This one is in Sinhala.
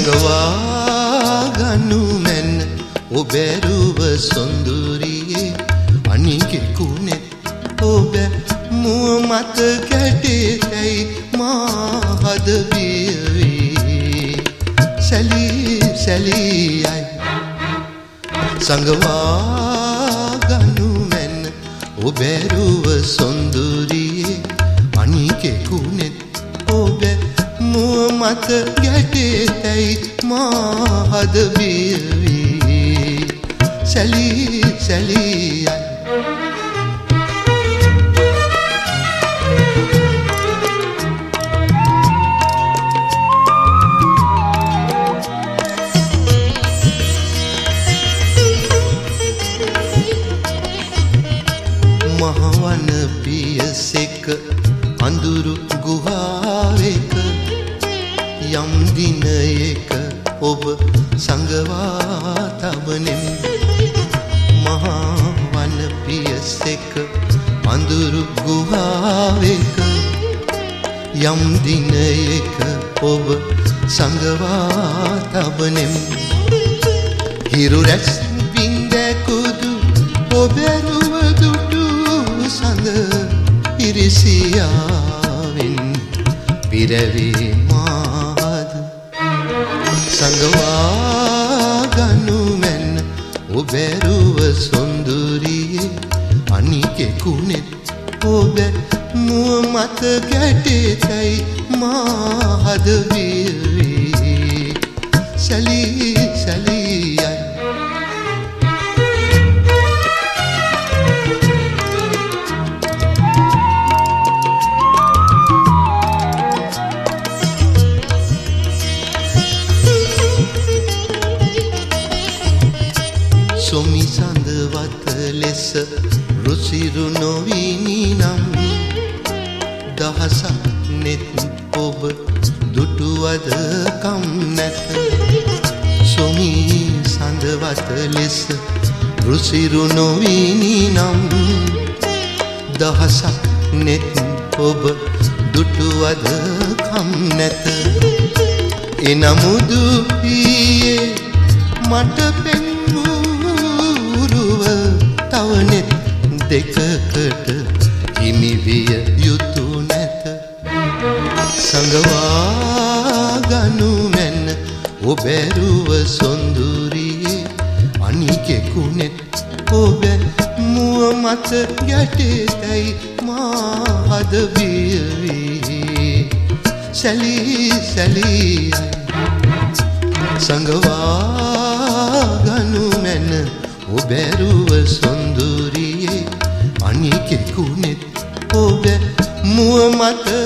සංගවා ගනු මැන්න ඔබැරුව සොඳුරියේ අනිකෙකුනෙත් ඔබ මුව මත ගැටේතැයි මා හද බියවී සැලී සැලීයයි සංගවා ගනු මැන්න ඔබැරුව සොඳුරියේ අනිකෙකුනෙත් ඔබ මුව මත ගැටේතැයි මා හද බියවී සැලී සැලීයයි මහවන පියසෙක අඳුරු ගුහාවෙක යම් දිනයක ඔබ සංගවා තබනෙම් මහවන පියසෙක අඳුරු ගුහාවෙක යම් දිනයක ඔබ සංගවා තබනෙම් හිරු රැස් බින්දකුදු ඔබැරුව දුටු සඳ ඉරිසියාවෙන් පිරවී මාද සංගවා ගනු මැන්න ඔබැරුව සොඳුරියේ අනිකෙකුනෙත් ඔබ මුව මත ගැටේතැයි මා හද බියවී සැලී සැලීයයි සොමි සඳවත ලෙස රුසිරු නොවිනි නම් දහසක් නෙත් ඔබ දුටුවද කම් නැත සොමි සඳවත ලෙස රුසිරු නොවිනි නම් දහසක් නෙත් ඔබ දුටුවද කම් නැත එනමුදු ඊයේ මට තවනෙත් දෙකකට හිමිවිය යුතු නැත සංගවා ගනු මැන්න ඔබැරුව සොඳුරියේ අනිකෙකුනෙත් ඔබ මුව මත ගැටේතැයි මා හද බියවී සැලී සැලීයයි සංගවා ගනු මැන්න ඔබැරුව සොඳුරියේ අනිකෙකුනෙත් ඔබ මුව මත